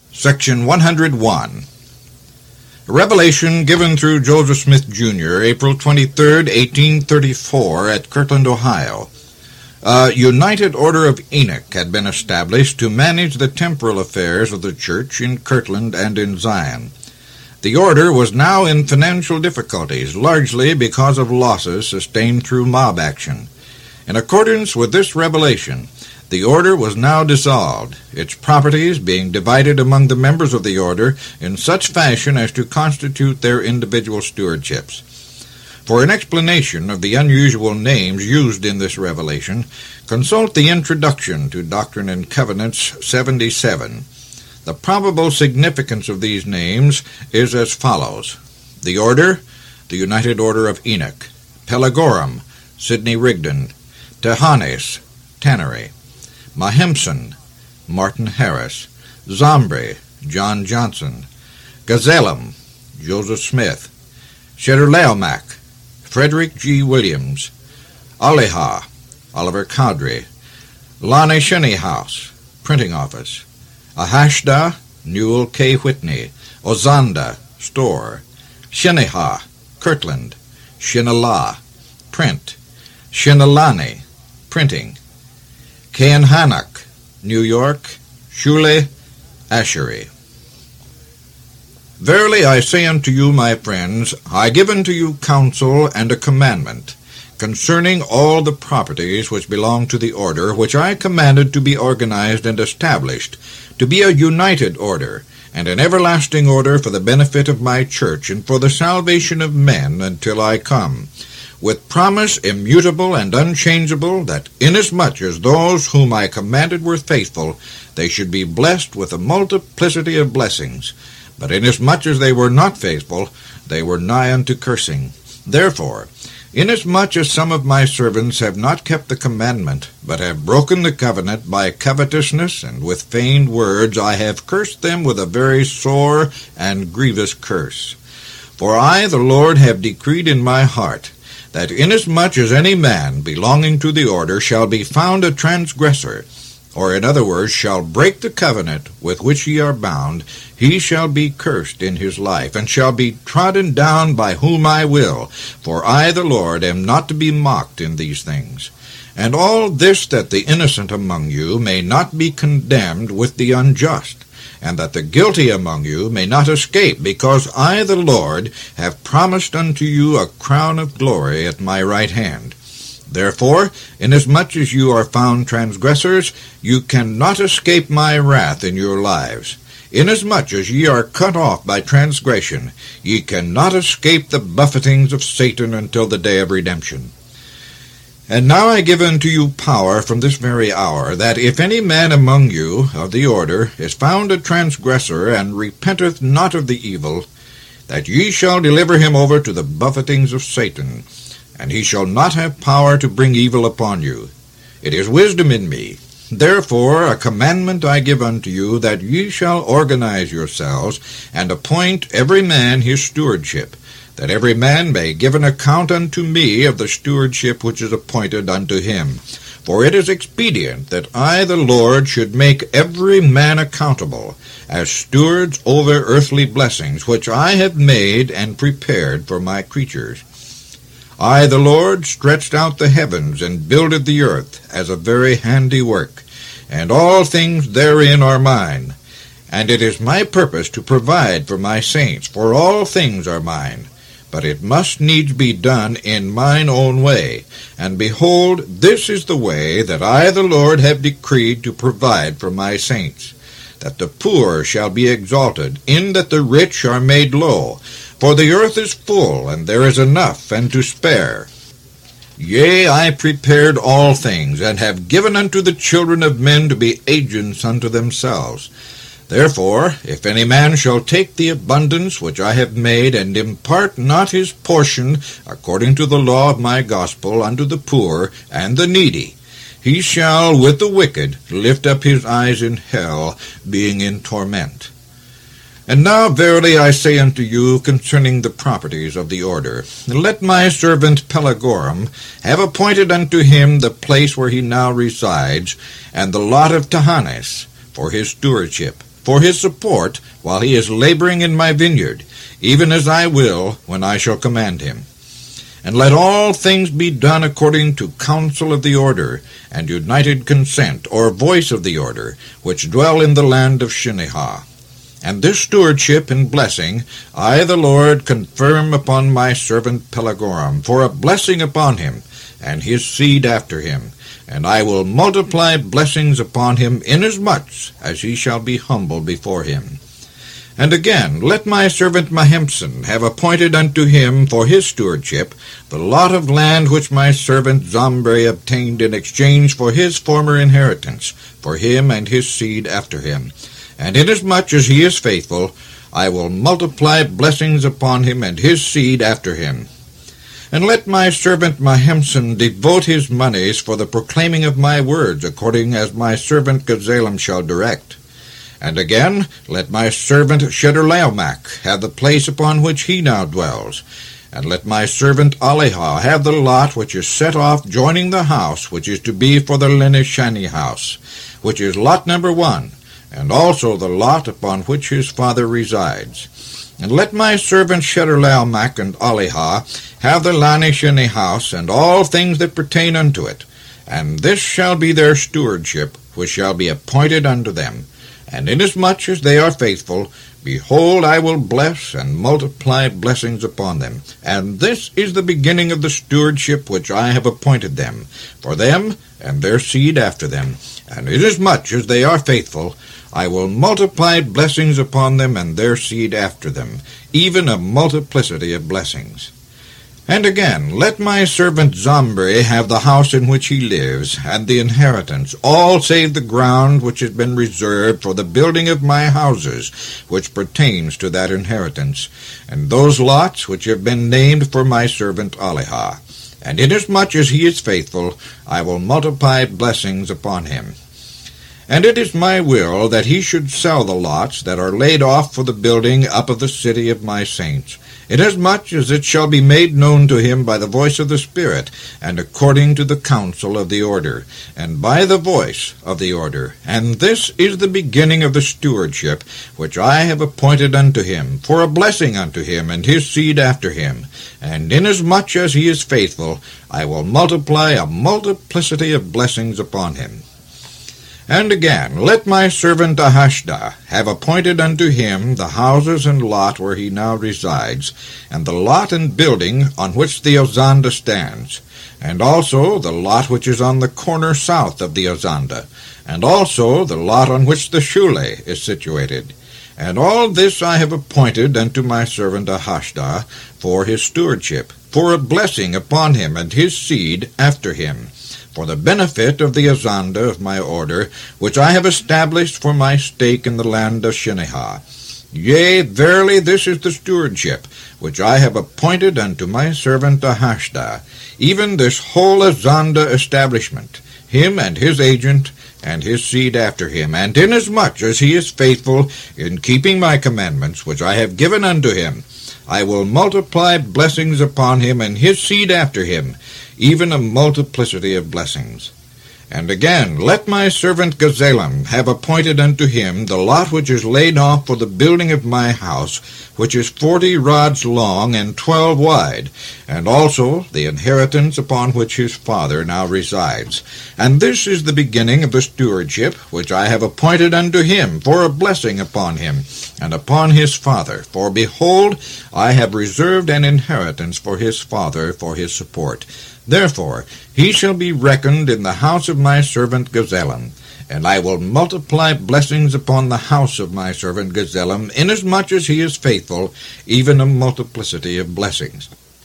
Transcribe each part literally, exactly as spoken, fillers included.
Section one hundred one. A revelation given through Joseph Smith, Junior, April twenty-third, eighteen thirty-four, at Kirtland, Ohio. A United Order of Enoch had been established to manage the temporal affairs of the church in Kirtland and in Zion. The order was now in financial difficulties, largely because of losses sustained through mob action. In accordance with this revelation, the order was now dissolved, its properties being divided among the members of the order in such fashion as to constitute their individual stewardships. For an explanation of the unusual names used in this revelation, consult the introduction to Doctrine and Covenants seventy-seven. The probable significance of these names is as follows. The order, the United Order of Enoch. Pelagorum, Sidney Rigdon. Tehanes, Tannery. Mahimson, Martin Harris. Zombri, John Johnson. Gazellum, Joseph Smith. Chedorlaomac, Frederick G. Williams. Aliha, Oliver Cowdery. Lonnie Sheney House, Printing Office. Ahashda, Newell K. Whitney. Ozanda, Store. Sheniha, Kirtland. Shinala, Print. Shinalani, Printing. Kainhanak, New York. Shule, Ashery. Verily I say unto you, my friends, I give unto you counsel and a commandment concerning all the properties which belong to the order, which I commanded to be organized and established, to be a united order, and an everlasting order for the benefit of my church, and for the salvation of men until I come, with promise immutable and unchangeable, that inasmuch as those whom I commanded were faithful, they should be blessed with a multiplicity of blessings. But inasmuch as they were not faithful, they were nigh unto cursing. Therefore, inasmuch as some of my servants have not kept the commandment, but have broken the covenant by covetousness and with feigned words, I have cursed them with a very sore and grievous curse. For I, the Lord, have decreed in my heart, that inasmuch as any man belonging to the order shall be found a transgressor, or in other words, shall break the covenant with which ye are bound, he shall be cursed in his life, and shall be trodden down by whom I will. For I, the Lord, am not to be mocked in these things. And all this that the innocent among you may not be condemned with the unjust, and that the guilty among you may not escape, because I, the Lord, have promised unto you a crown of glory at my right hand. Therefore, inasmuch as you are found transgressors, you cannot escape my wrath in your lives. Inasmuch as ye are cut off by transgression, ye cannot escape the buffetings of Satan until the day of redemption. And now I give unto you power from this very hour, that if any man among you of the order is found a transgressor, and repenteth not of the evil, that ye shall deliver him over to the buffetings of Satan, and he shall not have power to bring evil upon you. It is wisdom in me. Therefore a commandment I give unto you, that ye shall organize yourselves, and appoint every man his stewardship, that every man may give an account unto me of the stewardship which is appointed unto him. For it is expedient that I, the Lord, should make every man accountable, as stewards over earthly blessings, which I have made and prepared for my creatures. I, the Lord, stretched out the heavens, and builded the earth, as a very handy work, and all things therein are mine. And it is my purpose to provide for my saints, for all things are mine. But it must needs be done in mine own way. And behold, this is the way that I, the Lord, have decreed to provide for my saints, that the poor shall be exalted, in that the rich are made low. For the earth is full, and there is enough and to spare. Yea, I prepared all things, and have given unto the children of men to be agents unto themselves. Therefore, if any man shall take the abundance which I have made, and impart not his portion, according to the law of my gospel, unto the poor and the needy, he shall with the wicked lift up his eyes in hell, being in torment. And now verily I say unto you concerning the properties of the order, let my servant Pelagorum have appointed unto him the place where he now resides, and the lot of Tehanes for his stewardship, for his support while he is laboring in my vineyard, even as I will when I shall command him. And let all things be done according to counsel of the order, and united consent, or voice of the order, which dwell in the land of Shineha. And this stewardship and blessing I, the Lord, confirm upon my servant Pelagoram, for a blessing upon him, and his seed after him. And I will multiply blessings upon him, inasmuch as he shall be humble before him. And again, let my servant Mahemson have appointed unto him for his stewardship the lot of land which my servant Zombre obtained in exchange for his former inheritance, for him and his seed after him. And inasmuch as he is faithful, I will multiply blessings upon him and his seed after him. And let my servant Mahemson devote his monies for the proclaiming of my words, according as my servant Gazelem shall direct. And again, let my servant Shedorlaomac have the place upon which he now dwells. And let my servant Alihah have the lot which is set off joining the house which is to be for the Lenishani house, which is lot number one, and also the lot upon which his father resides. And let my servant Shedorlaomac and Alihah have the Lanishani house, and all things that pertain unto it. And this shall be their stewardship, which shall be appointed unto them. And inasmuch as they are faithful, behold, I will bless and multiply blessings upon them. And this is the beginning of the stewardship which I have appointed them, for them and their seed after them. And inasmuch as they are faithful, I will multiply blessings upon them and their seed after them, even a multiplicity of blessings. And again, let my servant Zombre have the house in which he lives, and the inheritance, all save the ground which has been reserved for the building of my houses, which pertains to that inheritance, and those lots which have been named for my servant Alihah. And inasmuch as he is faithful, I will multiply blessings upon him. And it is my will that he should sell the lots that are laid off for the building up of the city of my saints, inasmuch as it shall be made known to him by the voice of the Spirit, and according to the counsel of the order, and by the voice of the order. And this is the beginning of the stewardship which I have appointed unto him, for a blessing unto him and his seed after him. And inasmuch as he is faithful, I will multiply a multiplicity of blessings upon him. And again, let my servant Ahashdah have appointed unto him the houses and lot where he now resides, and the lot and building on which the Ozanda stands, and also the lot which is on the corner south of the Ozanda, and also the lot on which the Shule is situated. And all this I have appointed unto my servant Ahashdah for his stewardship, for a blessing upon him and his seed after him, for the benefit of the Ozanda of my order, which I have established for my stake in the land of Shineha. Yea, verily this is the stewardship which I have appointed unto my servant Ahashdah, even this whole Ozanda establishment, him and his agent, and his seed after him, and inasmuch as he is faithful in keeping my commandments which I have given unto him, I will multiply blessings upon him and his seed after him, even a multiplicity of blessings. And again, let my servant Gazelem have appointed unto him the lot which is laid off for the building of my house, which is forty rods long and twelve wide, and also the inheritance upon which his father now resides. And this is the beginning of the stewardship which I have appointed unto him, for a blessing upon him, and upon his father. For behold, I have reserved an inheritance for his father for his support. Therefore he shall be reckoned in the house of my servant Gazelem, and I will multiply blessings upon the house of my servant Gazelem, inasmuch as he is faithful, even a multiplicity of blessings.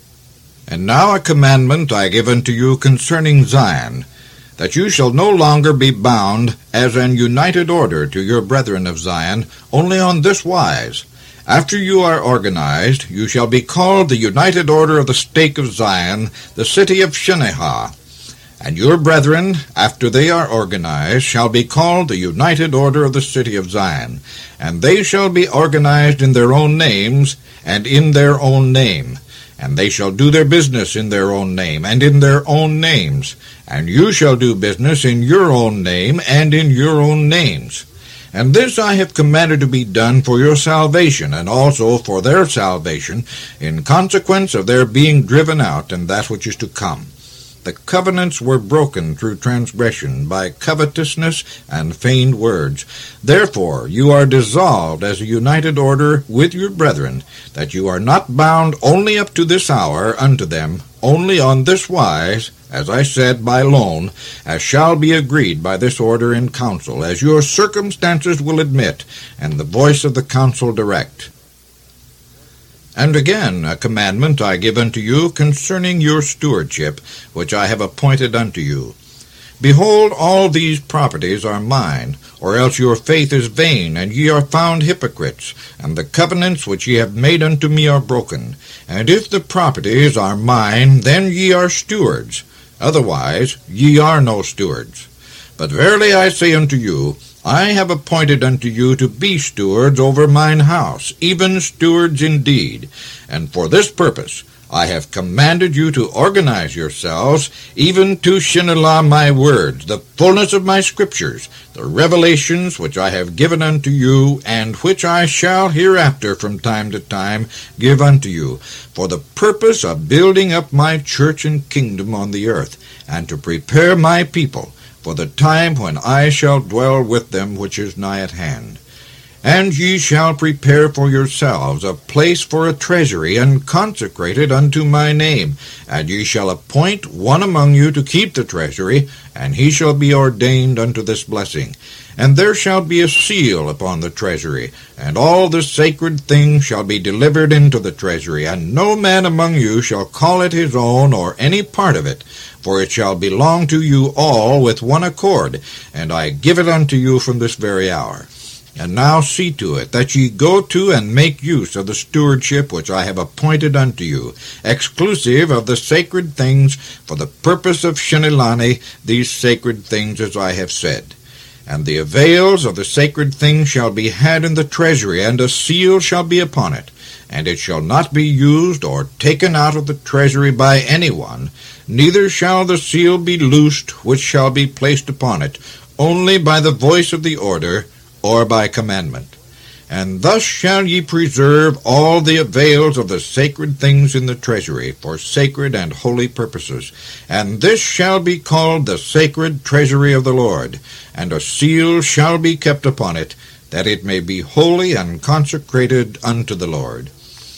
And now a commandment I give unto you concerning Zion, that you shall no longer be bound as an united order to your brethren of Zion, only on this wise: after you are organized, you shall be called the United Order of the Stake of Zion, the city of Shineha. And your brethren, after they are organized, shall be called the United Order of the city of Zion. And they shall be organized in their own names, and in their own name. And they shall do their business in their own name, and in their own names. And you shall do business in your own name, and in your own names. And this I have commanded to be done for your salvation, and also for their salvation, in consequence of their being driven out, and that which is to come. The covenants were broken through transgression, by covetousness and feigned words. Therefore you are dissolved as a united order with your brethren, that you are not bound only up to this hour unto them, only on this wise, as I said, by loan, as shall be agreed by this order in council, as your circumstances will admit, and the voice of the council direct. And again a commandment I give unto you concerning your stewardship, which I have appointed unto you. Behold, all these properties are mine, or else your faith is vain, and ye are found hypocrites, and the covenants which ye have made unto me are broken. And if the properties are mine, then ye are stewards. Otherwise ye are no stewards. But verily I say unto you, I have appointed unto you to be stewards over mine house, even stewards indeed. And for this purpose I have commanded you to organize yourselves, even to Shinelah my words, the fullness of my scriptures, the revelations which I have given unto you, and which I shall hereafter from time to time give unto you, for the purpose of building up my church and kingdom on the earth, and to prepare my people for the time when I shall dwell with them, which is nigh at hand. And ye shall prepare for yourselves a place for a treasury, and consecrate it unto my name. And ye shall appoint one among you to keep the treasury, and he shall be ordained unto this blessing. And there shall be a seal upon the treasury, and all the sacred things shall be delivered into the treasury, and no man among you shall call it his own, or any part of it, for it shall belong to you all with one accord, and I give it unto you from this very hour. And now see to it that ye go to and make use of the stewardship which I have appointed unto you, exclusive of the sacred things, for the purpose of Shinelani, these sacred things as I have said. And the avails of the sacred things shall be had in the treasury, and a seal shall be upon it. And it shall not be used or taken out of the treasury by any one, neither shall the seal be loosed which shall be placed upon it, only by the voice of the order, or by commandment. And thus shall ye preserve all the avails of the sacred things in the treasury, for sacred and holy purposes. And this shall be called the sacred treasury of the Lord, and a seal shall be kept upon it, that it may be holy and consecrated unto the Lord.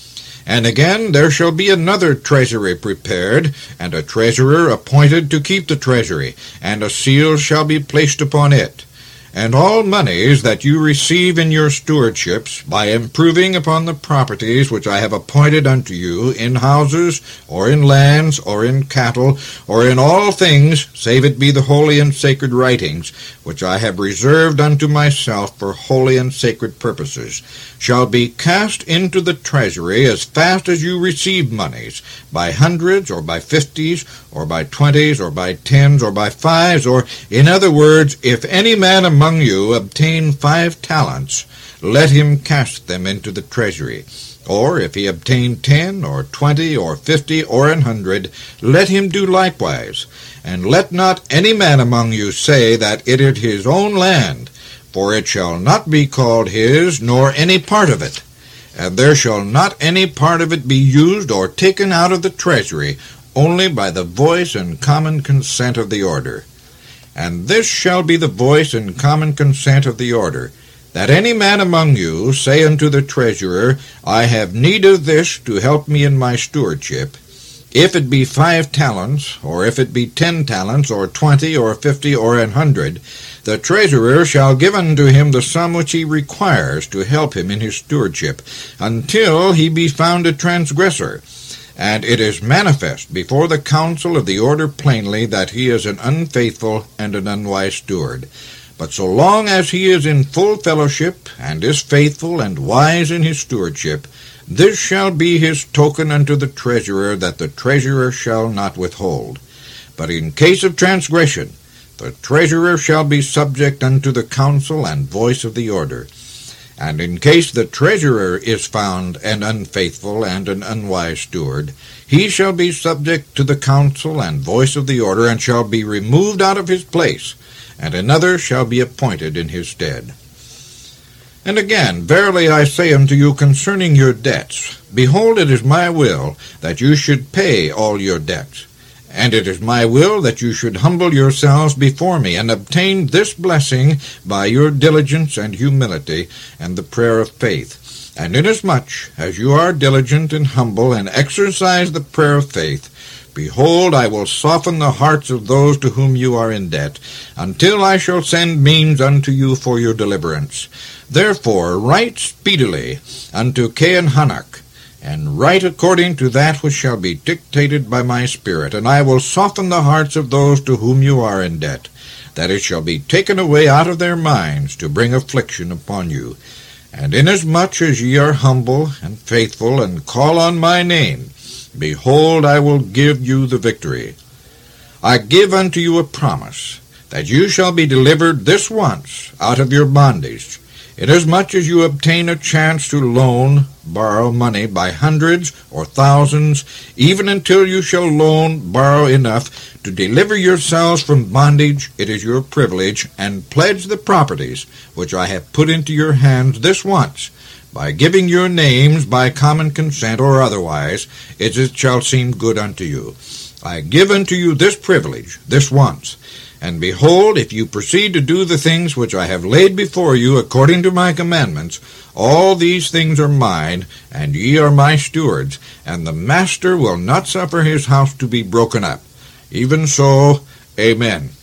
And again there shall be another treasury prepared, and a treasurer appointed to keep the treasury, and a seal shall be placed upon it. And all moneys that you receive in your stewardships, by improving upon the properties which I have appointed unto you, in houses, or in lands, or in cattle, or in all things, save it be the holy and sacred writings, which I have reserved unto myself for holy and sacred purposes, shall be cast into the treasury as fast as you receive monies, by hundreds, or by fifties, or by twenties, or by tens, or by fives, or, in other words, if any man among you obtain five talents, let him cast them into the treasury. Or if he obtain ten, or twenty, or fifty, or an hundred, let him do likewise. And let not any man among you say that it is his own land, for it shall not be called his, nor any part of it. And there shall not any part of it be used or taken out of the treasury, only by the voice and common consent of the order. And this shall be the voice and common consent of the order, that any man among you say unto the treasurer, I have need of this to help me in my stewardship, if it be five talents, or if it be ten talents, or twenty, or fifty, or an hundred, the treasurer shall give unto him the sum which he requires to help him in his stewardship, until he be found a transgressor. And it is manifest before the council of the order plainly that he is an unfaithful and an unwise steward. But so long as he is in full fellowship, and is faithful and wise in his stewardship, this shall be his token unto the treasurer, that the treasurer shall not withhold. But in case of transgression, the treasurer shall be subject unto the council and voice of the order. And in case the treasurer is found an unfaithful and an unwise steward, he shall be subject to the council and voice of the order, and shall be removed out of his place, and another shall be appointed in his stead. And again, verily I say unto you concerning your debts, behold, it is my will that you should pay all your debts. And it is my will that you should humble yourselves before me, and obtain this blessing by your diligence and humility, and the prayer of faith. And inasmuch as you are diligent and humble, and exercise the prayer of faith, behold, I will soften the hearts of those to whom you are in debt, until I shall send means unto you for your deliverance. Therefore write speedily unto Cainhanak, and write according to that which shall be dictated by my Spirit, and I will soften the hearts of those to whom you are in debt, that it shall be taken away out of their minds to bring affliction upon you. And inasmuch as ye are humble and faithful, and call on my name, behold, I will give you the victory. I give unto you a promise, that you shall be delivered this once out of your bondage, inasmuch as you obtain a chance to loan, borrow money by hundreds or thousands, even until you shall loan, borrow enough to deliver yourselves from bondage. It is your privilege, and pledge the properties which I have put into your hands this once, by giving your names by common consent or otherwise, as it shall seem good unto you. I give unto you this privilege this once. And behold, if you proceed to do the things which I have laid before you according to my commandments, all these things are mine, and ye are my stewards, and the master will not suffer his house to be broken up. Even so, Amen.